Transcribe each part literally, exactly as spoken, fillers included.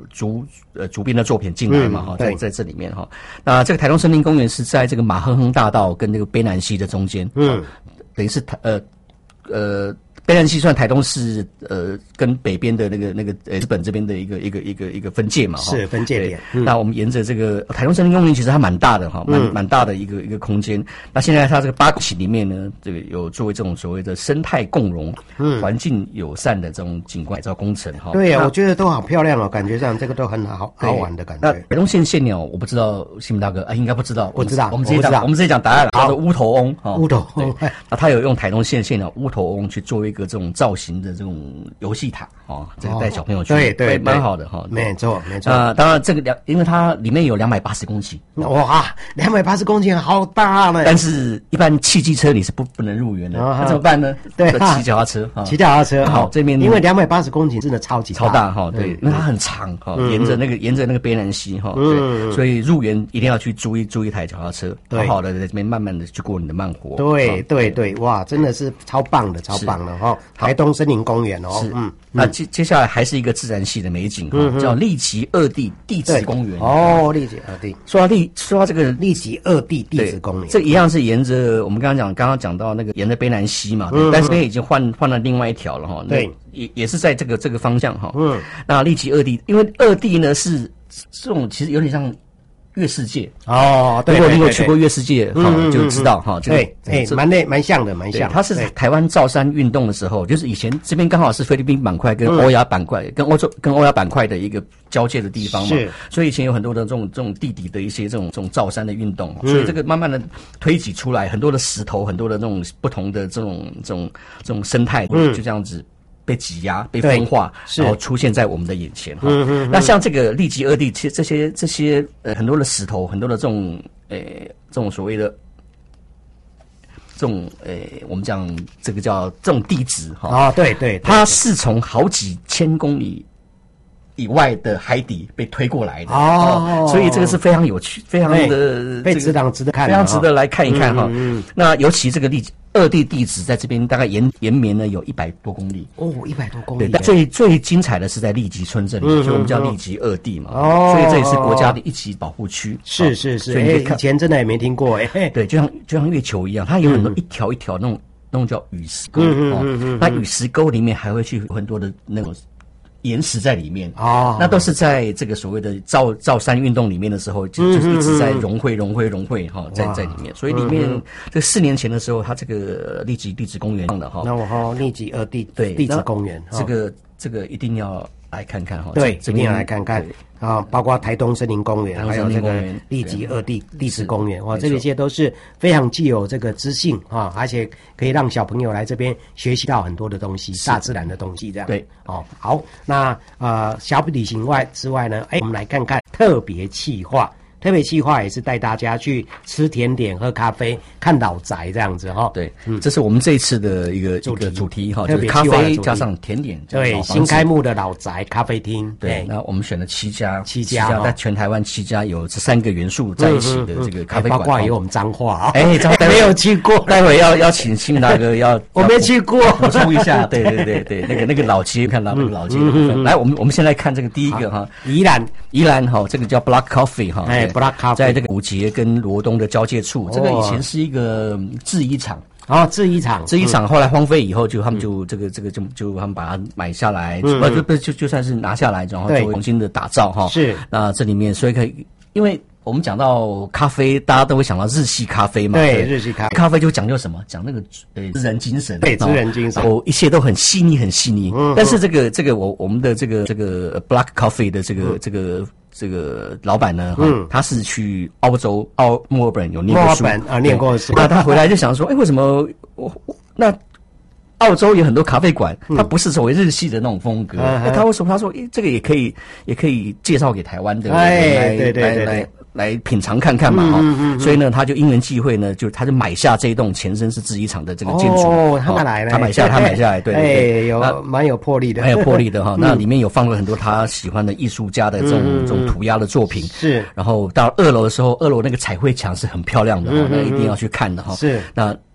竹呃竹编的作品进来嘛哈、嗯，在在这里面哈。那这个台东森林公园是在这个马亨亨大道跟这个卑南溪的中间，嗯，等于是台呃呃。卑南溪算台东市呃跟北边的那个那个呃日本这边的一个一个一个一个分界嘛， 是分界点。 嗯、那我们沿着这个台东森林公园，其实它蛮大的哈，蛮蛮、嗯、大的一个一个空间。那现在它这个八期里面呢，这个有作为这种所谓的生态共融、嗯，环境友善的这种景观改造工程哈。 对呀、啊，我觉得都好漂亮哦，感觉上这个都很好好玩的感觉。 那台东县县鸟，我不知道新民大哥啊，应该不知道， 我知道， 我们直接讲，我们直接讲答案了，叫做乌头翁哈。 乌头翁， 那他有用台东县县鸟乌头翁去做一个这种造型的这种游戏塔哦，这个带小朋友去， 对对， 蛮好的哈。 没错没错。 啊，当然这个两，因为它里面有两百八十公顷， 哇，两百八十公顷好大呢。 但是一般汽机车你是不不能入园的，那怎么办呢？ 对， 骑脚踏车， 骑脚踏车。 好，这边因为两百八十公顷真的超级超大哈，对，因为它很长哈，沿着那个沿着那个卑南溪哈，对，所以入园一定要去租一租一台脚踏车，好好的在这边慢慢的去过你的慢活。 对对对，哇，真的是超棒的，超棒的哈！台东森林公园哦， 嗯，那接接下来还是一个自然系的美景哈，叫立吉二地地质公园。 哦，立吉二地。 说到立，说到这个立吉二地地质公园， 这一样是沿着我们刚刚讲，刚刚讲到那个沿着卑南溪嘛，嗯、但是这边已经换换了另外一条了哈。 对， 也也是在这个这个方向哈。嗯，那立吉二地，因为二地呢是这种其实有点像月世界哦，对， 如果你有去过月世界哈，就知道哈，这个对，哎，蛮类蛮像的，蛮像。 它是台湾造山运动的时候，就是以前这边刚好是菲律宾板块跟欧亚板块、跟欧洲跟欧亚板块的一个交界的地方嘛，是，所以以前有很多的这种这种地底的一些这种这种造山的运动，所以这个慢慢的推挤出来很多的石头，很多的这种不同的这种这种这种生态，就这样子被挤压、被分化，然后出现在我们的眼前哈。嗯嗯嗯，那像这个立吉二地，其实这些这些呃很多的石头，很多的这种呃这种所谓的这种呃我们讲这个叫这种地质哈。 啊，对对， 它是从好几千公里以外的海底被推过来的哦， 所以这个是非常有趣，非常的非常值得看， 非常值得来看一看哈。嗯，那尤其这个立二地地质在这边大概延延绵呢有一百多公里哦，一百多公里。 对，但最最精彩的是在立吉村这里，所以我们叫立吉二地嘛。哦，所以这也是国家的一级保护区。 是是是，所以以前真的也没听过哎。 对，就像就像月球一样，它有很多一条一条那种那种叫陨石沟哦。那陨石沟里面还会去有很多的那种岩石在里面哦，那都是在这个所谓的造造山运动里面的时候，就就是一直在融汇融汇融汇哈，在在里面。所以里面这四年前的时候，它这个立吉地质公园上的哈， 那我哈立吉二地对地质公园， 这个这个一定要来看看哈， 对，一定要来看看啊，包括台东森林公园，还有这个立吉二地地质公园，哇，这些都是非常具有这个知性啊，而且可以让小朋友来这边学习到很多的东西，大自然的东西，这样对哦。好，那呃小旅行外之外呢，哎，我们来看看特别企划。特别企划也是带大家去吃甜点、喝咖啡、看老宅这样子哈。 对，嗯，这是我们这一次的一个一个主题哈，就是咖啡加上甜点。 对，新开幕的老宅咖啡厅。 对，那我们选了七家， 七家在全台湾七家有这三个元素在一起的这个咖啡馆， 包括有我们彰化啊。 哎，彰化没有去过， 待会要邀请新大哥要， 我没去过， 补充一下。对对对对，那个那个老街，看到那个老街的部分。来，我们我们先来看这个第一个哈， 宜兰宜兰哈，这个叫 Black Coffee 哈， 哎 ，Black Coffee 在这个古节跟罗东的交界处，这个以前是一个制衣厂。 哦，制衣厂， 制衣厂后来荒废以后，就他们就这个这个就就他们把它买下来，不就不就就算是拿下来，然后做重新的打造哈。 是， 那这里面所以可以，因为我们讲到咖啡，大家都会想到日系咖啡嘛。 对，日系咖啡， 咖啡就讲究什么？讲那个呃职人精神， 对，职人精神， 哦，一切都很细腻，很细腻。嗯，但是这个这个我我们的这个这个 Black Coffee 的这个这个。这个老板呢，嗯，他是去澳洲澳墨尔本有念过书啊，念过书。 那他回来就想说，哎，为什么我那澳洲有很多咖啡馆，它不是所谓日系的那种风格？那他为什么他说，哎，这个也可以也可以介绍给台湾的人来对对对来来品尝看看嘛哈。所以呢，他就因缘际会呢，就他就买下这一栋前身是制衣厂的这个建筑。 哦，他买来了， 他买下他买下来，对对， 有蛮有魄力的， 蛮有魄力的哈。那里面有放了很多他喜欢的艺术家的这种这种涂鸦的作品。 是。然后到二楼的时候，二楼那个彩绘墙是很漂亮的哈，那一定要去看的哈。 是。 那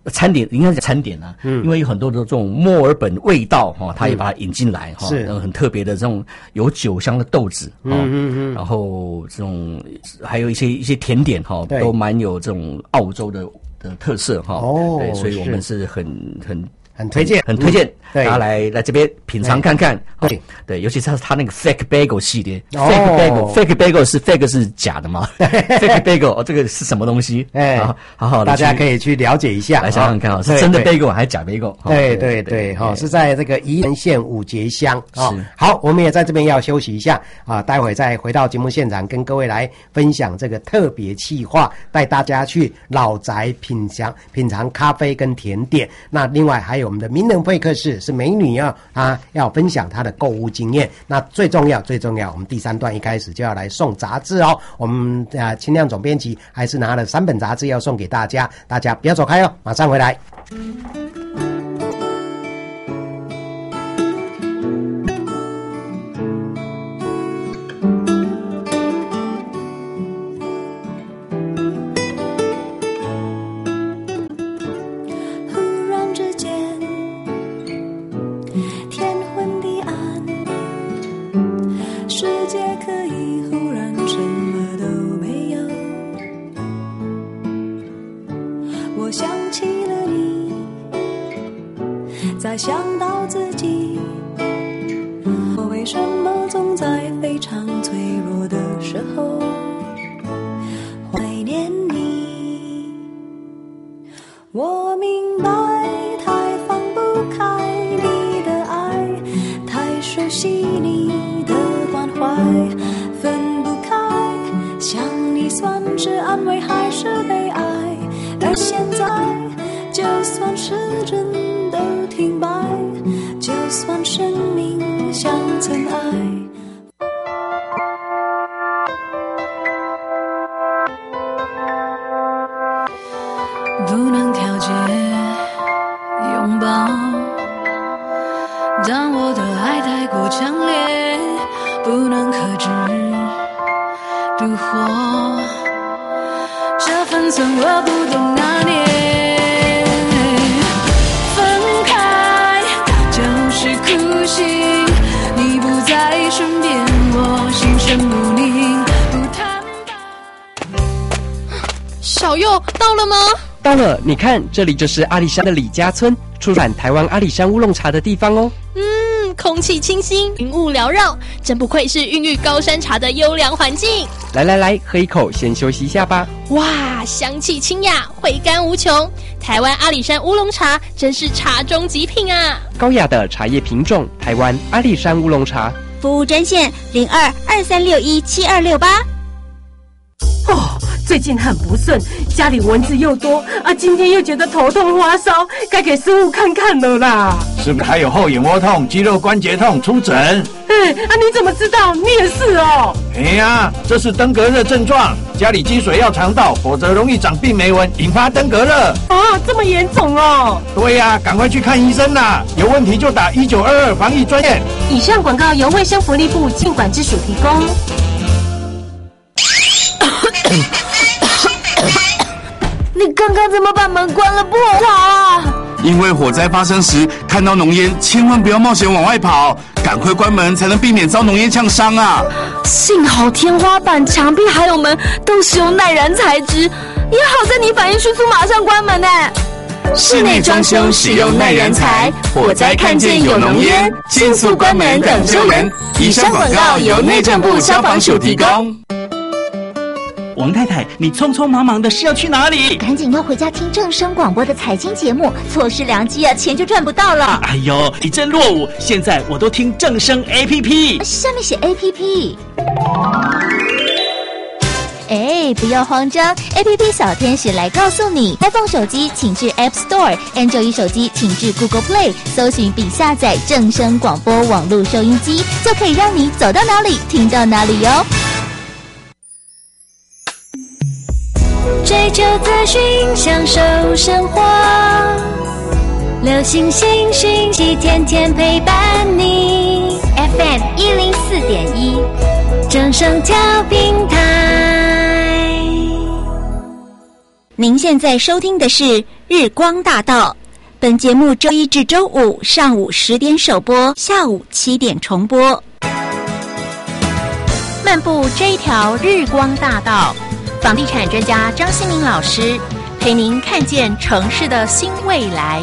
餐点应该是餐点啊，嗯，因为有很多的这种墨尔本味道哈、哦，它也把它引进来哈，是、哦、很特别的这种有酒香的豆子，哦、嗯嗯嗯，然后这种还有一些一些甜点哈、哦，都蛮有这种澳洲的的特色哈，哦，对，所以我们是很很。 很推荐， 很推荐， 大家来来这边品尝看看。对对，尤其是他那个 fake bagel 系列 ，fake bagel，fake bagel 是 fake 是假的吗？fake bagel 哦，这个是什么东西？哎，好好的， 大家可以去了解一下， 来想想看啊，是真的 bagel 还是假 bagel？ 对对对，哈，是在这个宜兰县五节乡啊。好，我们也在这边要休息一下啊，待会再回到节目现场，跟各位来分享这个特别企划，带大家去老宅品尝品尝咖啡跟甜点。那另外还有。我们的名人会客室是美女啊，啊要分享她的购物经验。那最重要最重要，我们第三段一开始就要来送杂志哦。我们啊，清亮总编辑还是拿了三本杂志要送给大家，大家不要走开哦，马上回来。 再想到自己，我为什么总在非常脆弱的时候怀念你？我明白，太放不开你的爱，太熟悉你的关怀，分不开，想你算是安慰还是悲哀？而现在，就算时针都停摆，就算生命像尘埃，不能调节拥抱，当我的爱太过强烈，不能克制独活，这分寸我不懂拿捏，哭泣，你不在身边，我心神不宁，不坦白。 小佑到了吗？ 到了，你看，这里就是阿里山的李家村，出产台湾阿里山乌龙茶的地方哦。 嗯，空气清新，云雾缭绕，真不愧是孕育高山茶的优良环境。 来来来，喝一口，先休息一下吧。 哇，香气清雅，回甘无穷。台湾阿里山乌龙茶真是茶中极品啊！ 高雅的茶叶品种，台湾阿里山乌龙茶。 服务专线零二二三六一七二六八。 哦，最近很不顺，家里蚊子又多啊，今天又觉得头痛发烧，该给师傅看看了啦。 是不是还有后眼窝痛、肌肉关节痛？出诊。 哎，啊，你怎么知道？你也是哦。 哎呀，这是登革热症状，家里积水要肠道，否则容易长病媒蚊，引发登革热。 啊，这么严重哦。 对呀，赶快去看医生啦！有问题就打一九二二防疫专线。 以上广告由卫生福利部疾管支署提供。 你刚刚怎么把门关了不好啊？ 因为火灾发生时看到浓烟，千万不要冒险往外跑，赶快关门才能避免遭浓烟呛伤啊！ 幸好天花板、墙壁还有门都使用耐燃材质，也好在你反应迅速，马上关门呢。 室内装修使用耐燃材，火灾看见有浓烟，迅速关门等救援。以上广告由内政部消防署提供。 王太太，你匆匆忙忙的是要去哪里？ 赶紧要回家听正声广播的财经节目，错失良机啊，钱就赚不到了。 哎呦，你真落伍！现在我都听正声 A P P， 下面写 A P P。哎，不要慌张 ，A P P 小天使来告诉你 ，iPhone 手机请至 App Store，Android 手机请至 Google Play， 搜寻并下载正声广播网络收音机，就可以让你走到哪里听到哪里哟。 追求资讯，享受生活，流行新讯息，天天陪伴你。 F M 一零四点一， 正声调频台。 您现在收听的是日光大道，本节目周一至周五上午十点首播，下午七点重播。 漫步这一条日光大道，房地产专家张新民老师陪您看见城市的新未来。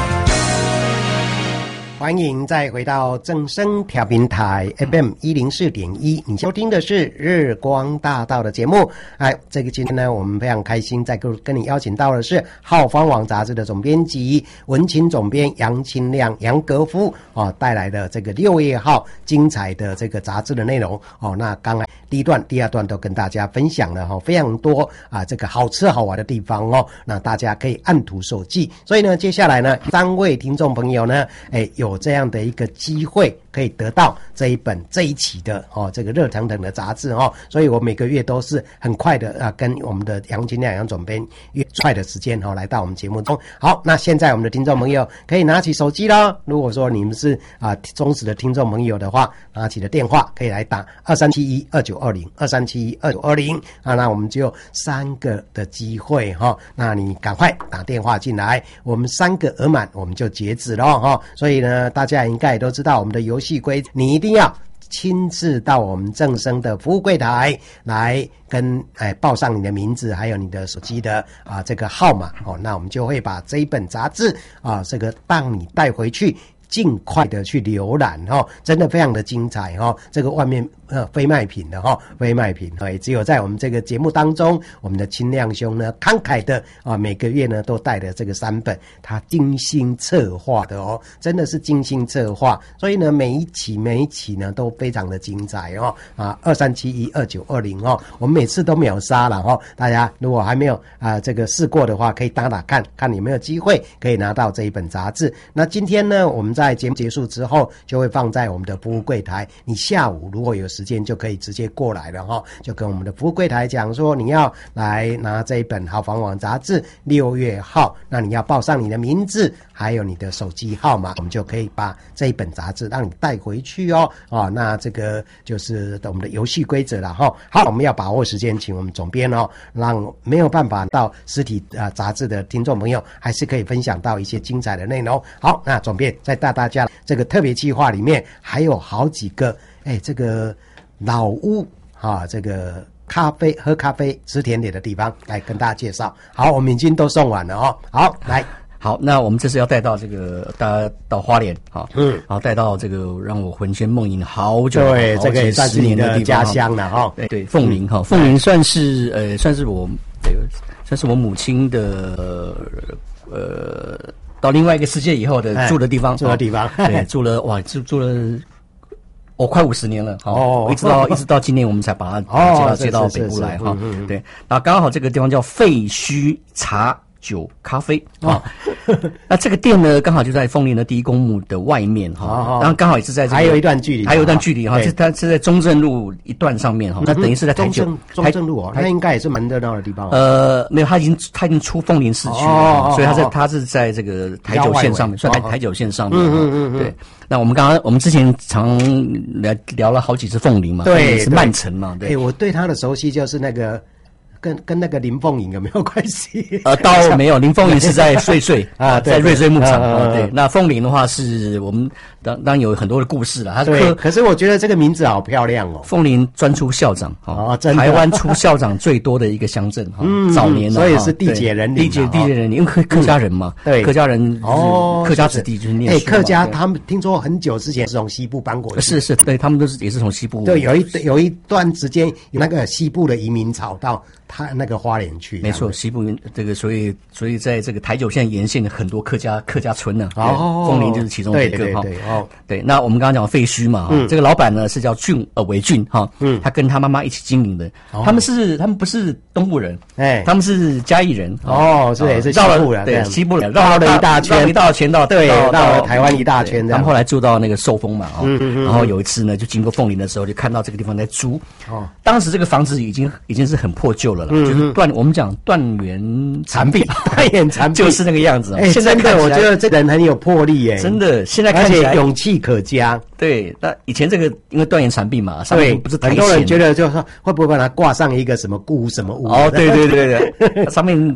欢迎再回到正声调频台 F M 一零四点一，你收听的是日光大道的节目。哎，这个今天呢，我们非常开心，再跟跟你邀请到的是浩方网杂志的总编辑、文青总编杨清亮、杨格夫哦带来的这个六月号精彩的这个杂志的内容哦。那刚才第一段、第二段都跟大家分享了哈、哦，非常多啊这个好吃好玩的地方哦，那大家可以按图索骥。所以呢，接下来呢，三位听众朋友呢，哎有。有这样的一个机会可以得到这一本这一期的哦这个热腾腾的杂志哦，所以我每个月都是很快的啊跟我们的杨金亮杨总编约快的时间哦来到我们节目中。好，那现在我们的听众朋友可以拿起手机啦，如果说你们是啊忠实的听众朋友的话，拿起的电话可以来打二三七一二九二零二三七一二九二零啊，那我们就有三个的机会哈、哦，那你赶快打电话进来，我们三个额满我们就截止了哈、哦，所以呢。大家应该也都知道我们的游戏规则，你一定要亲自到我们正声的服务柜台来跟哎报上你的名字，还有你的手机的啊这个号码哦，那我们就会把这一本杂志啊这个帮你带回去。尽快的去浏览哈，真的非常的精彩哈。这个外面呃非卖品的哈，非卖品也只有在我们这个节目当中，我们的清亮兄呢慷慨的啊，每个月呢都带的这个三本，他精心策划的哦，真的是精心策划，所以呢每一期每一期呢都非常的精彩哦啊，二三七一二九二零哦，我们每次都秒杀了哈，大家如果还没有啊这个试过的话，可以打打看看有没有机会可以拿到这一本杂志。那今天呢，我们在在节目结束之后就会放在我们的服务柜台，你下午如果有时间就可以直接过来了哈，就跟我们的服务柜台讲说你要来拿这一本豪房网杂志六月号，那你要报上你的名字还有你的手机号码，我们就可以把这一本杂志让你带回去哦。啊，那这个就是我们的游戏规则了哈。好，我们要把握时间，请我们总编哦，让没有办法到实体啊杂志的听众朋友还是可以分享到一些精彩的内容。好，那总编在大大家这个特别计划里面还有好几个哎这个老屋啊这个咖啡喝咖啡吃甜点的地方来跟大家介绍。好，我们已经都送完了哦。好，来。 好，那我们这次要带到这个大家到花莲啊，嗯，然后带到这个让我魂牵梦萦好久， 对，这个也算是你的家乡了哈。 对对，凤林哈，凤林算是呃算是我对算是我母亲的呃呃到另外一个世界以后的住的地方， 住的地方， 对，住了哇住住了。哦，快五十年了，哦，一直到一直到今年，我们才把它接到接到北部来哈。对，然后刚好这个地方叫废墟茶酒咖啡啊，那这个店呢，刚好就在凤林的第一公墓的外面哈，然后刚好也是在这个还有一段距离， 还有一段距离哈，是它是在中正路一段上面哈，那等于是在台九中正路哦，那应该也是蛮热闹的地方。 呃，没有，它已经它已经出凤林市区了，所以它在它是在这个台九线上面，算台台九线上面。嗯嗯嗯，对。那我们刚刚我们之前常聊聊了好几次凤林嘛， 对， 是曼城嘛，对。 哎，我对它的熟悉就是那个。跟跟那个林凤营有没有关系？ 呃，倒没有，林凤营是在瑞穗啊，在瑞穗牧场啊。对，那凤林的话是我们当当有很多的故事了。它对，可是我觉得这个名字好漂亮哦。 凤林专出校长哦，真的，台湾出校长最多的一个乡镇哈。嗯，早年所以是地解人林， 地解地解人林，因为客客家人嘛，对，客家人哦，客家子弟就是念书。 哎，客家他们听说很久之前是从西部搬过去， 是是，对他们都是也是从西部。 对，有一有一段时间有那个西部的移民潮到。他那个花莲去， 没错，西部这个，所以所以在这个台九线沿线的很多客家客家村呢，哦，凤林就是其中一个哈。对哦，对，那我们刚刚讲废墟嘛，嗯，这个老板呢是叫俊呃韦俊哈，嗯，他跟他妈妈一起经营的，他们是他们不是东部人，哎，他们是嘉义人， 哦，是也是西部人， 对，西部人绕了一大圈， 一大圈到对，绕了台湾一大圈， 他们后来住到那个寿丰嘛，啊，然后有一次呢，就经过凤林的时候，就看到这个地方在租，哦，当时这个房子已经已经是很破旧了。嗯，就是断，我们讲断垣残壁， 断垣残壁就是那个样子。 哎、欸，现在看我觉得这人很有魄力耶， 真的，现在看起来勇气可嘉。 对，那以前这个因为断垣残壁嘛，上面不是很多人觉得就是说会不会把它挂上一个什么故什么屋？ 哦，对对对对，上面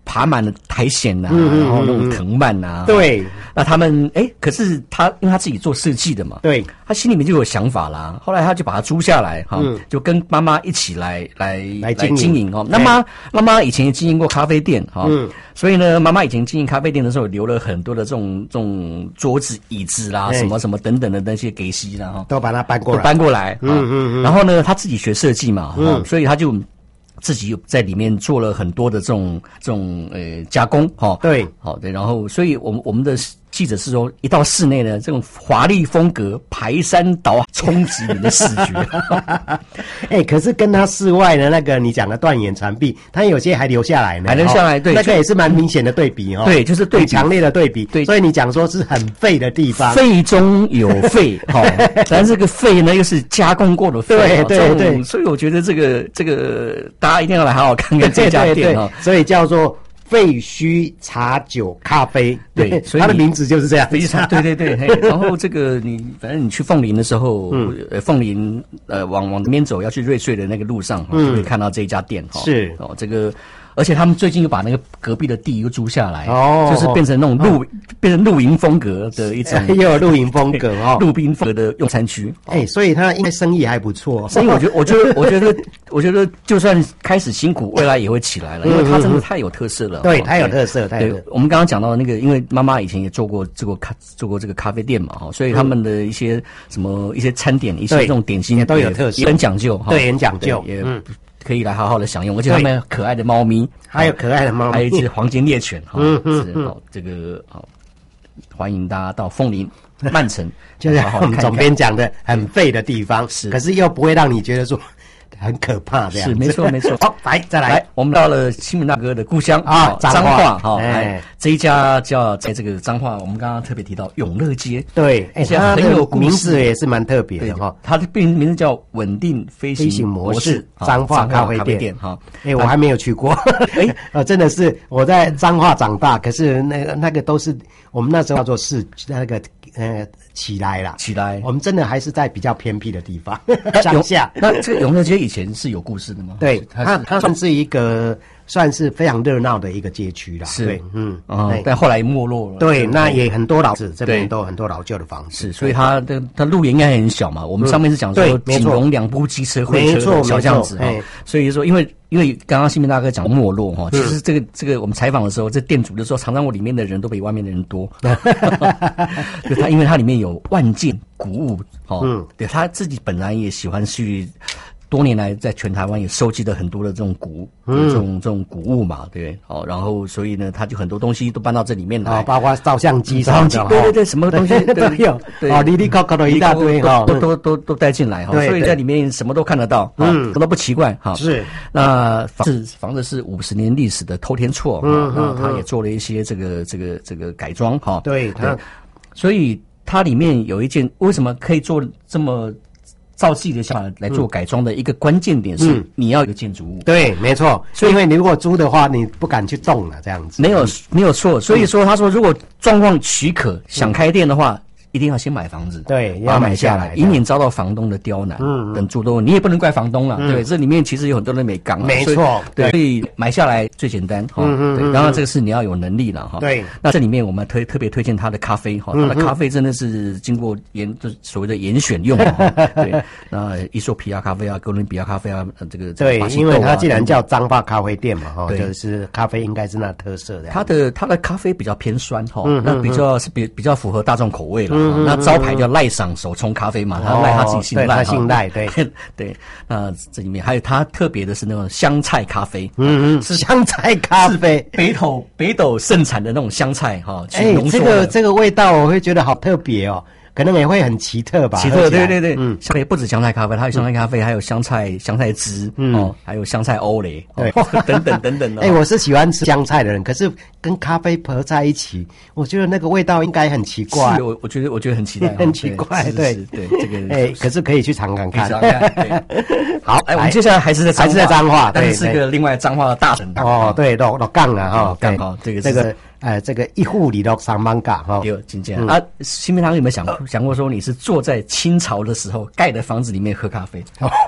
爬满了苔藓呐、啊， 嗯嗯嗯然后那种藤蔓呐、啊。 对， 那他们哎，可是他因为他自己做设计的嘛， 对， 他心里面就有想法啦。后来他就把它租下来，哈、嗯，就跟妈妈一起来来来经营哦。那妈妈妈以前也经营过咖啡店哈，嗯，所以呢，妈妈以前经营咖啡店的时候，留了很多的这种这种桌子、椅子啦，什么什么等等的那些给息啦哈， 都把它搬过来， 都搬过来， 嗯嗯嗯。 然后呢，他自己学设计嘛，嗯，所以他就自己在里面做了很多的这种这种呃加工哈， 对， 好对，然后所以我们我们的记者是说，一到室内呢，这种华丽风格排山倒海冲击你的视觉。 哎欸，可是跟他室外的那个你讲的断垣残壁，他有些还留下来呢， 还留下来，对， 那个也是蛮明显的对比哦。 对，就是对强烈的对比。对，所以你讲说是很废的地方， 废中有废，哈，但这个废呢又是加工过的废， 对对对， 所以我觉得这个这个大家一定要来好好看看这家店哦。 所以叫做废墟茶酒咖啡， 对，所以它的名字就是这样。 对对对，然后这个你反正你去凤林的时候，嗯，呃，凤林呃往往那边走要去瑞穗的那个路上，嗯，就会看到这一家店哈。 是哦，这个。而且他们最近又把那个隔壁的地又租下来， 哦， 就是变成那种露、哦、变成露营风格的一种， 又有露营风格哦， 露营风格的用餐区。 哎、欸，所以他应该生意还不错。 生意我觉得，我觉得，我觉得，我觉得，就算开始辛苦，未来也会起来了，因为它真的太有特色了。 对，太有特色，太有。 对，我们刚刚讲到那个，因为妈妈以前也做过做过咖做过这个咖啡店嘛，哈，所以他们的一些什么一些餐点，一些这种点心都有特色， 也很讲究， 对，很讲究， 也嗯。可以来好好的享用，而且他们可爱的猫咪， 还有可爱的猫咪， 还有一只黄金猎犬，哈， 嗯嗯嗯， 好，这个好，欢迎大家到凤林曼城， 就是我们总编讲的很废的地方， 是， 可是又不会让你觉得说很可怕这样子，是没错没错。 好，来再来， 来，我们到了新闻大哥的故乡啊，彰化哈，哎，这一家叫在这个彰化，我们刚刚特别提到永乐街， 对，哎，它很有名字也是蛮特别的哈， 它的名名字叫稳定飞行模式彰化咖啡店哈，哎，我还没有去过，哎，呃，真的是我在彰化长大，可是那个那个都是我们那时候叫做市那个呃起来啦， 起来， 我们真的还是在比较偏僻的地方乡下。 那这个永乐街以前是有故事的吗？ 对，它它算是一个算是非常热闹的一个街区啦。 是， 对，嗯， 哦，但后来没落了。 对，那也很多老子这边都有很多老旧的房子， 是，所以它的它路也应该很小嘛。我们上面是讲说仅容两部机车会车的小巷子哈，所以说因为。因为刚刚新民大哥讲没落哈，其实这个这个我们采访的时候，这店主就说，常常我里面的人都比外面的人多，就他因为它里面有万件古物哦，嗯，对他自己本来也喜欢去。多年来，在全台湾也收集了很多的这种古，嗯、这种这种古物嘛，对不对？哦，然后所以呢，他就很多东西都搬到这里面来， 哦，包括照相机、 照相机，对对对，什么东西都有，哦，里里扣扣的一大堆哈， 都都都都带进来哈，所以在里面什么都看得到，嗯，都不奇怪哈。 是， 那房子房子是五十年历史的透天厝，嗯嗯，那他也做了一些这个这个这个改装哈， 对，它， 所以它里面有一件为什么可以做这么。照自己的想法来做改装的一个关键点是，你要有个建筑物。 对，没错。所以，因为你如果租的话，你不敢去动了，这样子。 没有，没有错。所以说，他说，如果状况许可，想开店的话。一定要先买房子， 对， 要买下来，以免遭到房东的刁难。嗯，等诸多，你也不能怪房东了，嗯、对，这里面其实有很多人没刚， 没错， 对，所以买下来最简单哈。嗯对，当然这个是你要有能力了哈。 对， 那这里面我们推特别推荐它的咖啡哈，它的咖啡真的是经过严，就是所谓的严选用哈。对，那伊索比亚咖啡啊，哥伦比亚咖啡啊，这个对，因为它既然叫彰化咖啡店嘛，哈，就是咖啡应该是那特色的。 它的它的咖啡比较偏酸哈，那比较是比比较符合大众口味了。嗯、那招牌叫赖赏手冲咖啡嘛，他赖他自己姓赖， 他姓赖，对对。那这里面还有它特别的是那种香菜咖啡， 嗯嗯，是香菜咖啡， 北斗北斗盛产的那种香菜哈。 哎，这个这个味道我会觉得好特别哦。可能也会很奇特吧？ 奇特，对对对，嗯，香菜不止香菜咖啡，它有香菜咖啡，还有香菜香菜汁，嗯，哦，还有香菜欧蕾，对，等等等等的。 哎，我是喜欢吃香菜的人，可是跟咖啡合在一起，我觉得那个味道应该很奇怪。 是，我我觉得我觉得很期待， 很奇怪，对对，这个哎，可是可以去尝尝看。 好，哎，我们接下来还是在还是在彰化， 但是是个另外彰化的大省哦，对，老老杠了哈， 杠哈，这个这个。呃，这个一户里头上班嘎哈， 有金剑啊。新民堂有没有想过想过说你是坐在清朝的时候盖的房子里面喝咖啡？ 哦，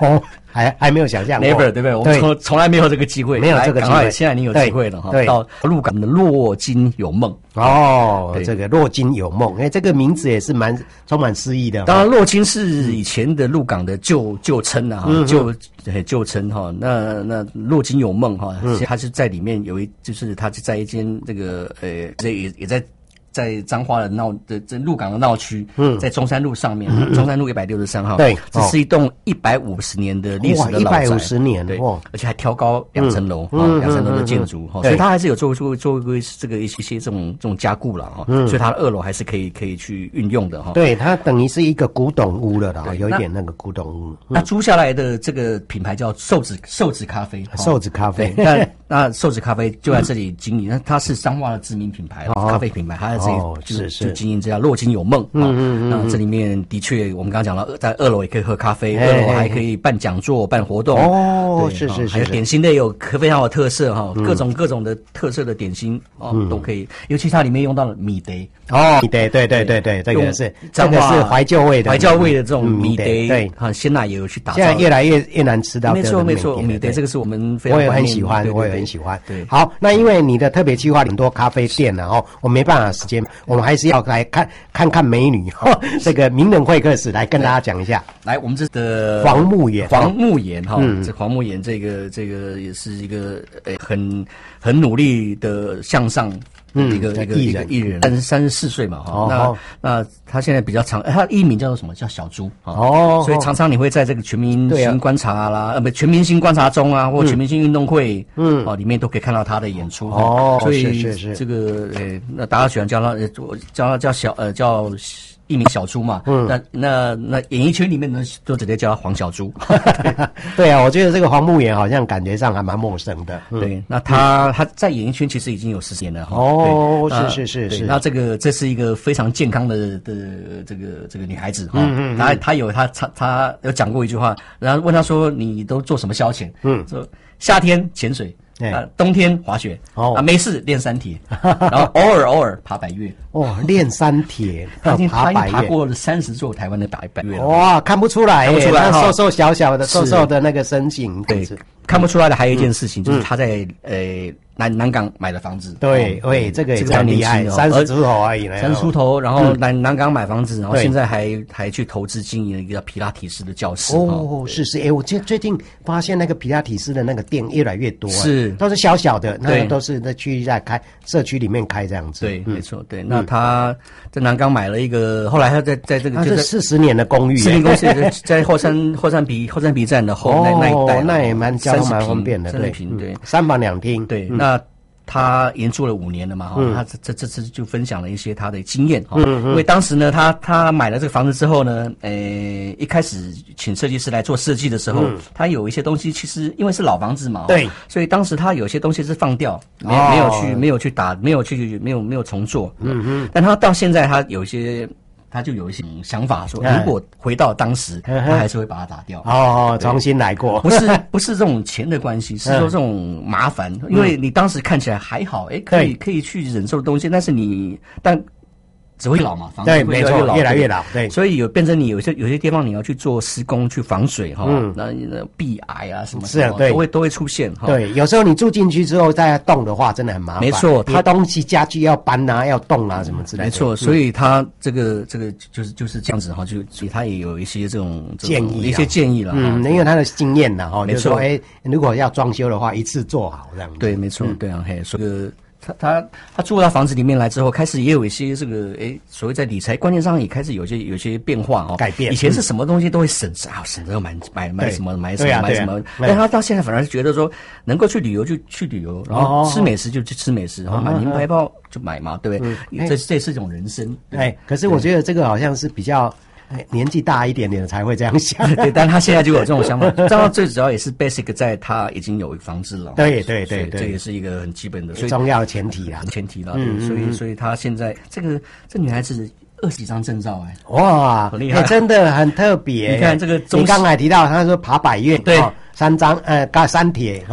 还还没有想象过 ，never 对不对？我们从从来没有这个机会， 没有这个机会， 现在你有机会了哈。到鹿港的落金有梦哦，这个落金有梦，哎，这个名字也是蛮充满诗意的。 当然，落金是以前的鹿港的旧旧称啊， 嗯、 旧旧称哈。那那落金有梦哈，嗯、它是在里面有一，就是它是在一间这个呃，也也在。在彰化的闹的这鹿港的闹区，嗯，在中山路上面，嗯、中山路一百六十三号， 对， 这是一栋一百五十年的历史的老宅， 一百五十年， 对，而且还挑高两层楼，哈、嗯，两层楼的建筑，哈、嗯，所以它还是有做做做过这个一些这种这种加固了，哈、嗯，所以它的二楼还是可以可以去运用的，哈， 对，它等于是一个古董屋了啦，有一点那个古董屋。 那租下来的这个品牌叫寿子寿子咖啡， 寿子咖啡， 那那寿子咖啡就在这里经营，那它是彰化的知名品牌，咖啡品牌，它在这里就是。就经营这家落金有梦，嗯嗯嗯，那这里面的确，我们刚刚讲了，在二楼也可以喝咖啡，二楼还可以办讲座、办活动， 哦，是是是， 还有点心类有非常有特色哈，各种各种的特色的点心哦都可以，尤其它里面用到了米德哦，米德，对对对对，这个是这个是怀旧味的， 怀旧味的这种米德，对，啊，鲜奶也有去打造， 现在越来越越难吃到， 没错没错，米德这个是我们非常我也很喜欢，我也很喜欢，对，好，那因为你的特别计划很多咖啡店然后我没办法时间，我们还是要来看。看看美女哈，这个名人会客室来跟大家讲一下。 来，我们这的黄沐妍， 黄沐妍哈，这黄沐妍这个这个也是一个呃很很努力的向上。嗯，一个一个一个艺人，三十三十四岁嘛哈，那那他现在比较常，他艺名叫做什么？叫小猪哦，所以常常你会在这个全明星观察啦，呃不全明星观察中啊，或全明星运动会，嗯，哦里面都可以看到他的演出哦，所以是是这个呃，那大家喜欢叫他呃叫他叫小呃叫。艺名小猪嘛，嗯，那那那演艺圈里面呢，就直接叫他黄小猪。 对啊，我觉得这个黄沐妍好像感觉上还蛮陌生的。 嗯、对，那他、嗯、他在演艺圈其实已经有十年了哈。 哦，是是是是。 那这个这是一个非常健康的的这个这个女孩子哈。嗯嗯。她她有她她她有讲过一句话，然后问她说：“你都做什么消遣？”嗯，说夏天潜水。啊，冬天滑雪哦，啊，没事练三铁，然后偶尔偶尔爬百岳哦，练三铁， 他已经爬百岳，爬过了三十座台湾的百百岳了。 哇，看不出来，看不出来，瘦瘦小小的，瘦瘦的那个身形， 对，看不出来的还有一件事情，就是他在呃南南港买的房子。 对，喂，这个也很厉害，三十出头而已， 三十出头，然后南南港买房子，然后现在还还去投资经营一个皮拉提斯的教室。 哦，是是，哎，我最最近发现那个皮拉提斯的那个店越来越多， 是。 都是小小的，那都是在区在开社区里面开这样子。 对，没错，对。那他在南港买了一个，后来他在在这个就是四十年的公寓， 四年公寓在后山后山皮后山皮站的后那那一带， 那也蛮交通蛮方便的， 对，对， 三房两厅， 对，那。他研住了五年了嘛，哈、嗯，他这这这次就分享了一些他的经验，哈、嗯，因为当时呢，他他买了这个房子之后呢，呃，一开始请设计师来做设计的时候，嗯、他有一些东西其实因为是老房子嘛， 对， 所以当时他有些东西是放掉，没、哦、没有去没有去打，没有去没有没有重做，嗯嗯，但他到现在他有一些。他就有一些想法说，如果回到当时，他还是会把它打掉。 哦，重新来过。 不是不是这种钱的关系，是说这种麻烦，因为你当时看起来还好，哎，可以可以去忍受的东西，但是你但。只会老嘛，房子会越来越老， 越来越老，对， 所以有变成你有些有些地方你要去做施工去防水哈，嗯，那壁癌啊什么是啊，对， 都会都会出现哈。 对，有时候你住进去之后再动的话，真的很麻烦。 没错， 它东西家具要搬啊，要动啊，什么之类的。 没错，所以它这个这个就是就是这样子哈，就所以他也有一些这种建议， 一些建议了， 嗯，因为他的经验呐哈，没错，哎，如果要装修的话，一次做好这样子。 对，没错，对啊，嘿，所以。他他他住到房子里面来之后，开始也有一些这个诶，所谓在理财观念上也开始有些有些变化哦， 改变。 以前是什么东西都会省着啊，省着买买买什么买什么买什么，但他到现在反而是觉得说，能够去旅游就去旅游，然后吃美食就去吃美食，然后买名牌包就买嘛，对不对？这这是一种人生。 哎，可是我觉得这个好像是比较。年纪大一点点的才会这样想， 对，但他现在就有这种想法。当然，最主要也是 basic 在他已经有房子了， 对对对对， 这也是一个很基本的、 所以重要的前提啦， 前提啦。嗯，所以所以他现在这个这女孩子二十几张证照，哎， 哇，很厉害，真的很特别。 你看这个， 你刚才提到他说爬百岳， 对， 三张呃，干三铁哈， 对。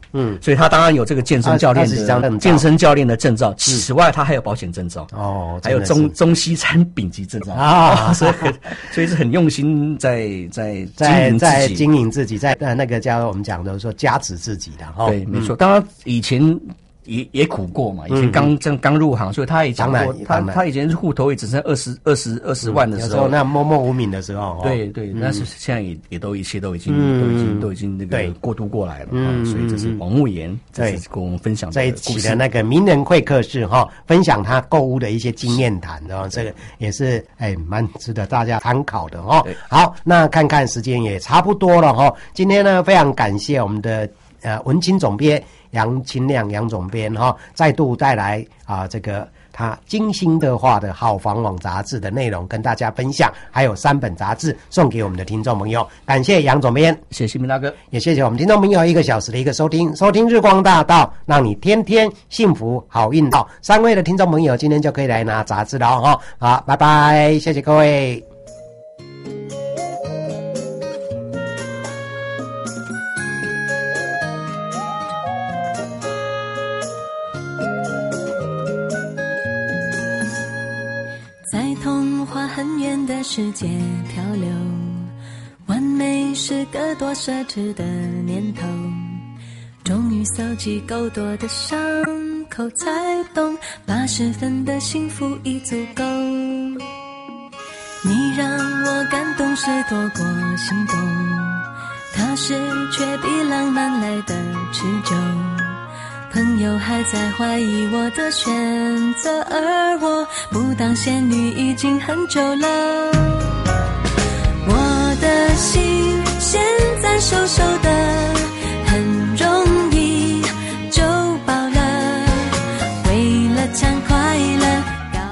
嗯，所以他当然有这个健身教练的健身教练的证照。此外，他还有保险证照哦，还有中中西餐丙级证照啊，所以所以是很用心在在在在经营自己，在呃那个叫我们讲的说加持自己的哈。 对，没错。当然以前。也也苦过嘛，以前刚正刚入行，所以他也讲过，他他以前户头也只剩二十二十二十万的时候， 有时候那默默无名的时候， 对对，但是现在也也都一切都已经都已经都已经那个过渡过来了，嗯，所以这是王牧言，这是跟我们分享这一期的那个名人会客室哈，分享他购物的一些经验谈的，这个也是哎蛮值得大家参考的哈。好，那看看时间也差不多了哈，今天呢非常感谢我们的呃文青总编。杨清亮杨总编哈，再度带来啊这个他精心的画的好房网杂志的内容跟大家分享，还有三本杂志送给我们的听众朋友，感谢杨总编， 谢谢明大哥， 也谢谢我们听众朋友一个小时的一个收听，收听日光大道，让你天天幸福好运到。三位的听众朋友今天就可以来拿杂志了哈，好，拜拜，谢谢各位。 世界漂流，完美是个多奢侈的念头，终于搜集够多的伤口，才懂八十分的幸福已足够。你让我感动是多过心动，踏实却比浪漫来的持久，朋友还在怀疑我的选择，而我不当仙女已经很久了。我的心现在瘦瘦的，很容易就饱了，为了抢快乐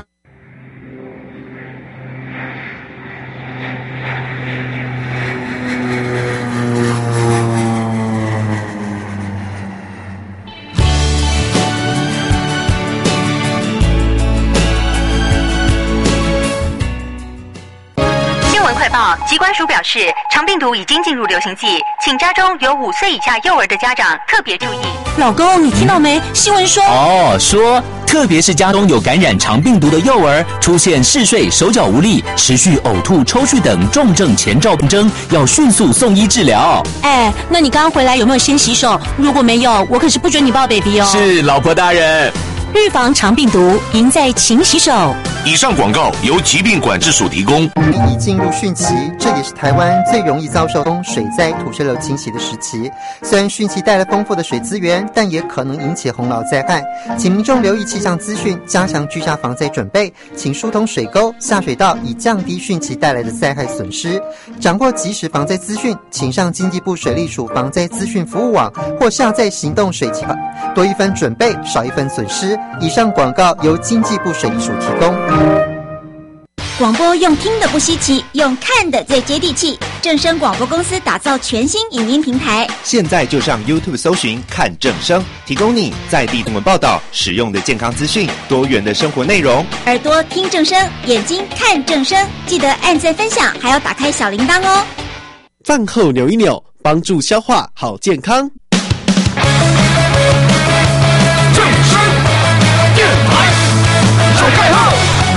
疾管署表示，肠病毒已经进入流行季，请家中有五岁以下幼儿的家长特别注意。 老公，你听到没？新闻说哦，说特别是家中有感染肠病毒的幼儿，出现嗜睡、手脚无力、持续呕吐、抽搐等重症前兆病征，要迅速送医治疗。 哎，那你刚刚回来有没有先洗手？如果没有，我可是不准你抱 baby 哦。 是，老婆大人。 预防肠病毒，赢在勤洗手。 以上广告由疾病管制署提供。 已进入汛期，这也是台湾最容易遭受水灾、土石流侵袭的时期。虽然汛期带来丰富的水资源，但也可能引起洪涝灾害，请民众留意气象资讯，加强居家防灾准备，请疏通水沟、下水道，以降低汛期带来的灾害损失。掌握即时防灾资讯，请上经济部水利署防灾资讯服务网或下载行动水情，多一分准备，少一分损失。以上广告由经济部水利署提供。 广播用听的不稀奇，用看的最接地气。正声广播公司打造全新影音平台， 现在就上 YouTube 搜寻看正声，提供你在地新闻报道、实用的健康资讯、多元的生活内容。 耳朵听正声，眼睛看正声，记得按赞分享，还要打开小铃铛哦。 饭后扭一扭，帮助消化好健康。 正声电台手开号。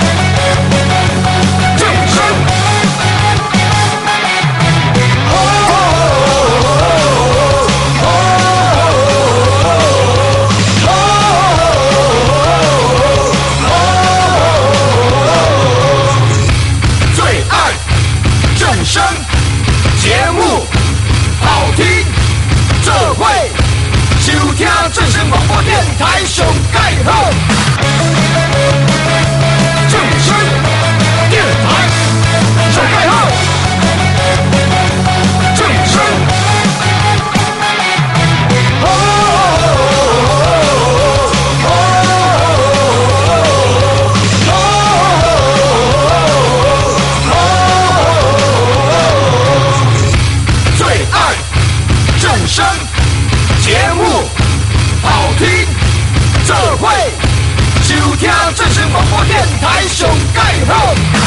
声节目好听，这会收听正声广播电台上盖好。正声电台上盖好。正声声节目好听，这会收听正声广播电台上盖好。